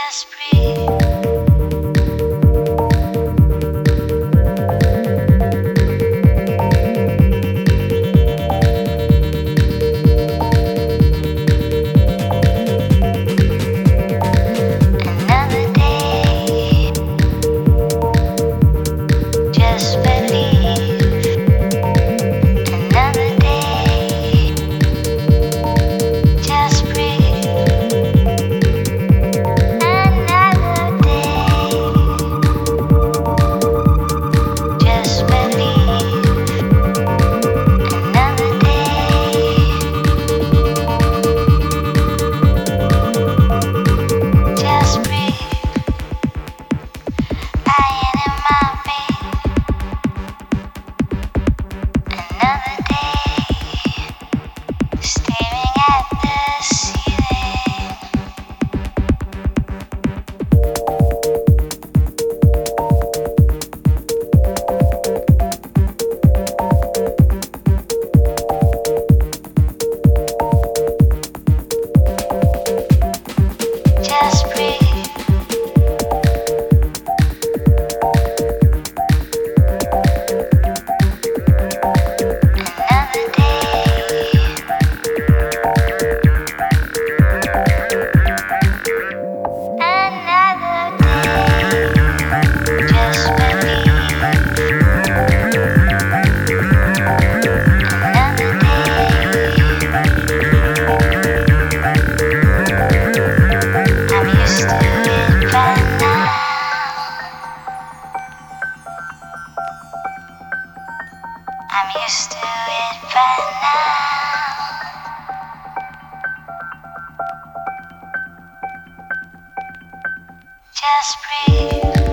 Just breathe. Another day. Just believe. Another day. Just breathe. Another day. Just believe. Another day. Just breathe. Lying in my bed. Another day. Staring at the ceiling. Just breathe. Another day. Another day. Just believe. Another day. I'm used to it by now. I'm used to it by now. Just breathe.